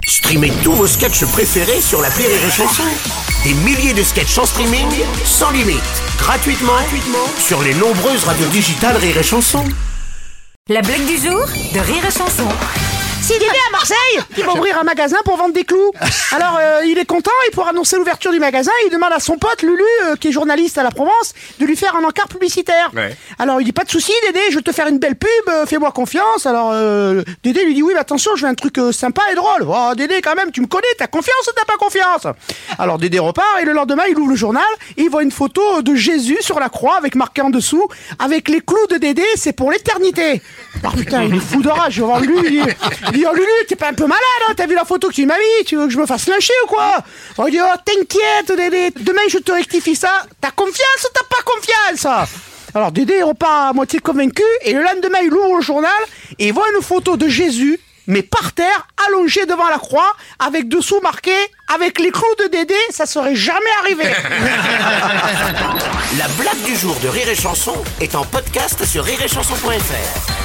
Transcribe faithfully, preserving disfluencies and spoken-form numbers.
Streamez tous vos sketchs préférés sur l'appli Rire et Chanson. Des milliers de sketchs en streaming, sans limite, gratuitement, gratuitement sur les nombreuses radios digitales Rire et Chanson. La blague du jour de Rire et Chanson. Si Dédé à Marseille, il va ouvrir un magasin pour vendre des clous. Alors euh, il est content, et pour annoncer l'ouverture du magasin, il demande à son pote Lulu, euh, qui est journaliste à la Provence, de lui faire un encart publicitaire. Ouais. Alors il dit: pas de souci Dédé, je vais te faire une belle pub, euh, fais-moi confiance. Alors euh, Dédé lui dit: oui mais attention, je veux un truc euh, sympa et drôle. Oh Dédé, quand même, tu me connais, t'as confiance ou t'as pas confiance? Alors Dédé repart, et le lendemain il ouvre le journal et il voit une photo de Jésus sur la croix avec marqué en dessous: avec les clous de Dédé, c'est pour l'éternité. Alors putain, il est fou de rage, je vais voir Lulu, il dit, il dit: oh Lulu, t'es pas un peu malade, hein, t'as vu la photo que tu m'as mis, tu veux que je me fasse lyncher ou quoi? Oh, il dit: oh t'inquiète Dédé, demain je te rectifie ça. T'as confiance ou t'as pas confiance? Alors Dédé repart à moitié convaincu, et le lendemain il ouvre le journal et il voit une photo de Jésus, mais par terre, allongé devant la croix, avec dessous marqué: avec les clous de Dédé, ça serait jamais arrivé. La blague du jour de Rire et Chanson est en podcast sur rire et chanson point f r.